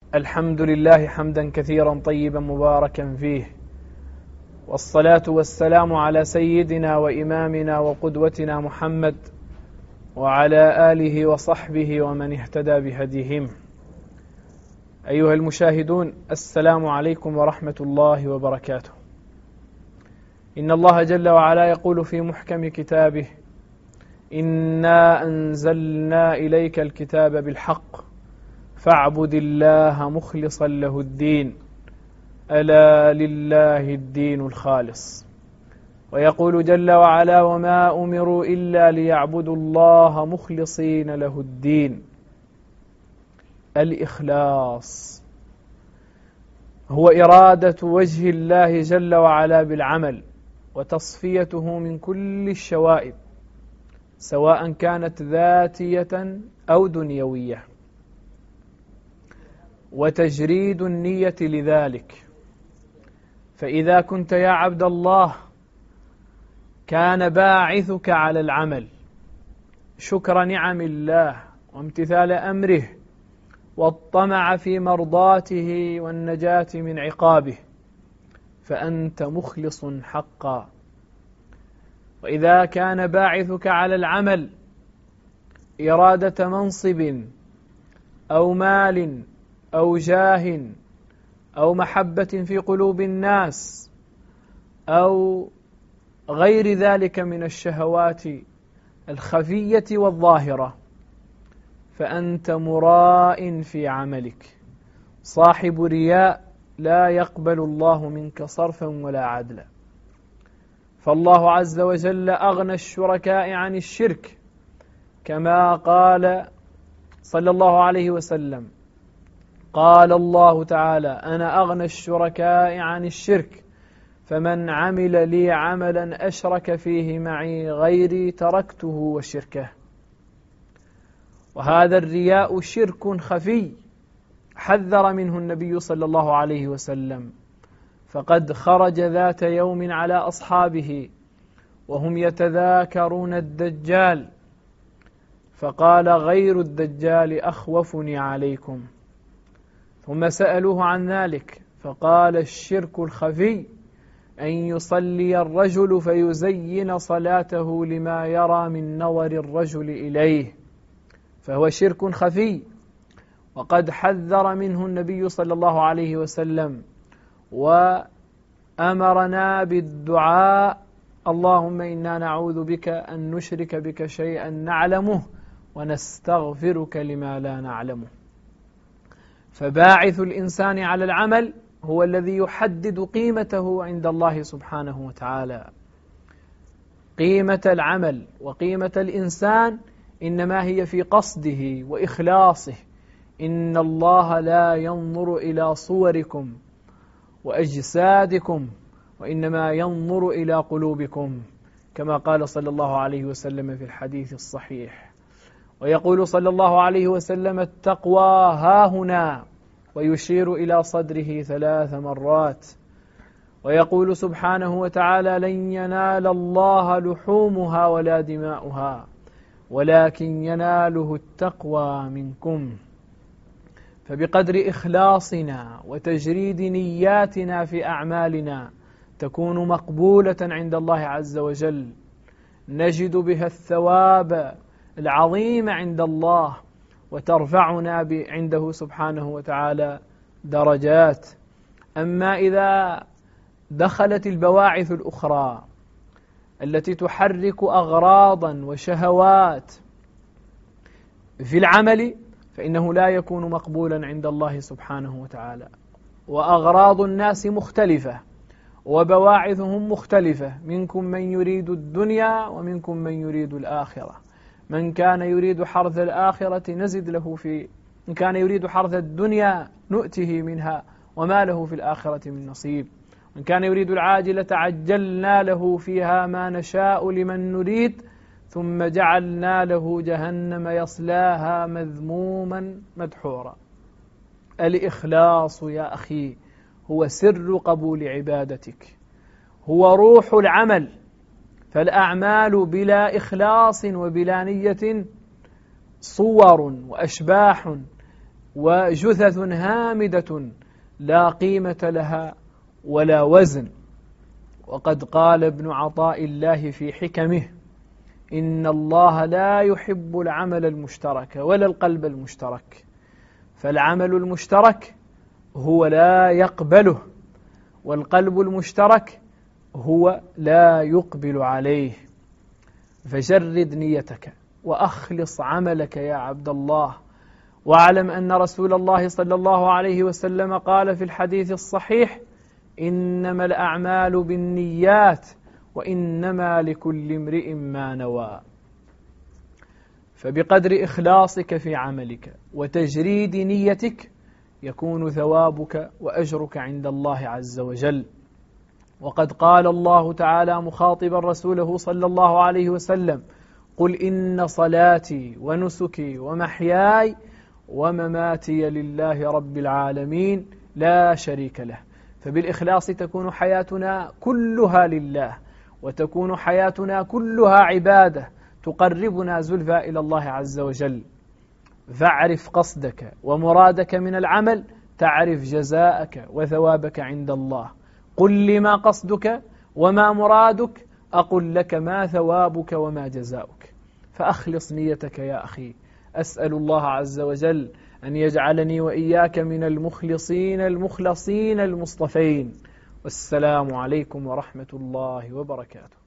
الحمد لله حمدا كثيرا طيبا مباركا فيه، والصلاة والسلام على سيدنا وإمامنا وقدوتنا محمد وعلى آله وصحبه ومن اهتدى بهديهم. أيها المشاهدون، السلام عليكم ورحمة الله وبركاته. إن الله جل وعلا يقول في محكم كتابه: إنا أنزلنا إليك الكتاب بالحق فاعبد الله مخلصا له الدين ألا لله الدين الخالص. ويقول جل وعلا: وما أمروا إلا ليعبدوا الله مخلصين له الدين. الإخلاص هو إرادة وجه الله جل وعلا بالعمل وتصفيته من كل الشوائب، سواء كانت ذاتية أو دنيوية، وتجريد النية لذلك. فإذا كنت يا عبد الله كان باعثك على العمل شكر نعم الله وامتثال أمره والطمع في مرضاته والنجاة من عقابه، فأنت مخلص حقا. وإذا كان باعثك على العمل إرادة منصب أو مال أو جاه أو محبة في قلوب الناس أو غير ذلك من الشهوات الخفية والظاهرة، فأنت مراء في عملك، صاحب رياء لا يقبل الله منك صرفا ولا عدلا. فالله عز وجل أغنى الشركاء عن الشرك، كما قال صلى الله عليه وسلم: قال الله تعالى: أنا أغنى الشركاء عن الشرك، فمن عمل لي عملا أشرك فيه معي غيري تركته وشركه. وهذا الرياء شرك خفي حذر منه النبي صلى الله عليه وسلم، فقد خرج ذات يوم على أصحابه وهم يتذاكرون الدجال، فقال: غير الدجال أخوفني عليكم. ثم سألوه عن ذلك فقال: الشرك الخفي أن يصلي الرجل فيزين صلاته لما يرى من نظر الرجل إليه، فهو شرك خفي، وقد حذر منه النبي صلى الله عليه وسلم وأمرنا بالدعاء: اللهم إنا نعوذ بك أن نشرك بك شيئا نعلمه ونستغفرك لما لا نعلمه. فباعث الإنسان على العمل هو الذي يحدد قيمته عند الله سبحانه وتعالى. قيمة العمل وقيمة الإنسان إنما هي في قصده وإخلاصه. إن الله لا ينظر إلى صوركم وأجسادكم وإنما ينظر إلى قلوبكم، كما قال صلى الله عليه وسلم في الحديث الصحيح. ويقول صلى الله عليه وسلم: التقوى هاهنا، ويشير إلى صدره 3 مرات. ويقول سبحانه وتعالى: لن ينال الله لحومها ولا دماؤها ولكن يناله التقوى منكم. فبقدر إخلاصنا وتجريد نياتنا في أعمالنا تكون مقبولة عند الله عز وجل، نجد بها الثواب العظيم عند الله، وترفعنا عنده سبحانه وتعالى درجات. أما إذا دخلت البواعث الأخرى التي تحرك أغراضا وشهوات في العمل فإنه لا يكون مقبولا عند الله سبحانه وتعالى. وأغراض الناس مختلفة وبواعثهم مختلفة، منكم من يريد الدنيا ومنكم من يريد الآخرة. من كان يريد حرث الآخرة نزد له في، من كان يريد حرث الدنيا نؤته منها وما له في الآخرة من نصيب. من كان يريد العاجلة عجلنا له فيها ما نشاء لمن نريد ثم جعلنا له جهنم يصلاها مذموما مدحورا. الإخلاص يا أخي هو سر قبول عبادتك، هو روح العمل. فالأعمال بلا إخلاص وبلا نية صور وأشباح وجثث هامدة لا قيمة لها ولا وزن. وقد قال ابن عطاء الله في حكمه: إن الله لا يحب العمل المشترك ولا القلب المشترك، فالعمل المشترك هو لا يقبله، والقلب المشترك هو لا يقبل عليه. فجرد نيتك وأخلص عملك يا عبد الله، واعلم أن رسول الله صلى الله عليه وسلم قال في الحديث الصحيح: إنما الأعمال بالنيات وإنما لكل امرئ ما نوى. فبقدر إخلاصك في عملك وتجريد نيتك يكون ثوابك وأجرك عند الله عز وجل. وقد قال الله تعالى مخاطبا رسوله صلى الله عليه وسلم: قل إن صلاتي ونسكي ومحياي ومماتي لله رب العالمين لا شريك له. فبالإخلاص تكون حياتنا كلها لله، وتكون حياتنا كلها عبادة تقربنا زلفى إلى الله عز وجل. فاعرف قصدك ومرادك من العمل تعرف جزاءك وثوابك عند الله. قل لي ما قصدك وما مرادك أقل لك ما ثوابك وما جزاؤك. فأخلص نيتك يا أخي. أسأل الله عز وجل أن يجعلني وإياك من المخلصين المخلصين المصطفين. والسلام عليكم ورحمة الله وبركاته.